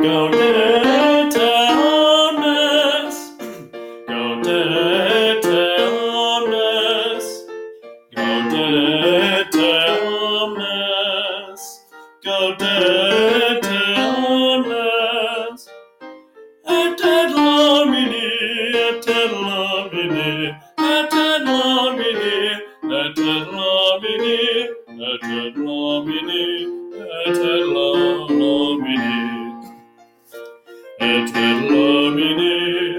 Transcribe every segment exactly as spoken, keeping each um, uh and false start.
Gaudete omnes, gaudete omnes, gaudete omnes, gaudete omnes, et ad Domini, et ad Domini, et ad Domini, et ad Domini, et ad Domini, et ad Domini, et ad Domini,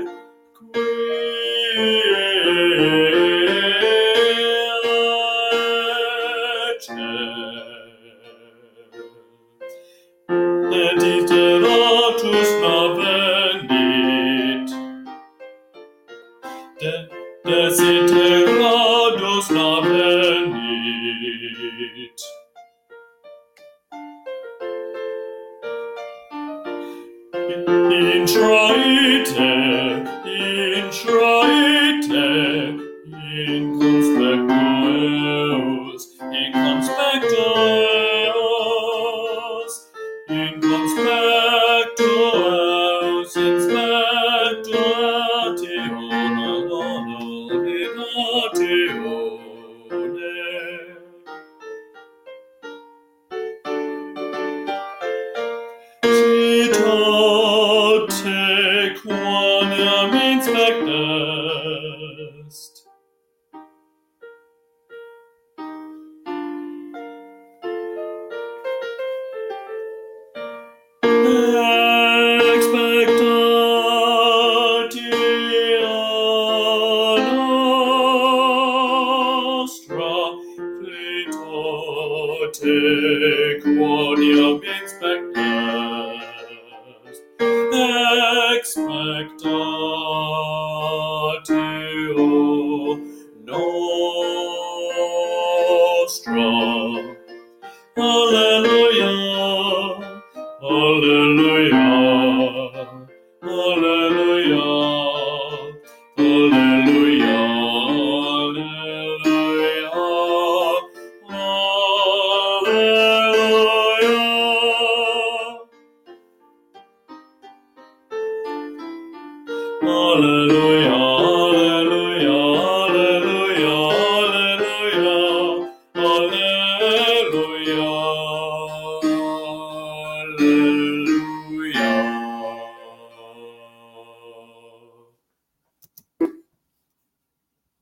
et literatus navenit, de desideratus navenit. Introite, introite, in conspecto eos, in conspecto eos, in conspecto eos, in specto atione. Citate quoniam inspectest, expectatia nostra, Citate quoniam inspectest,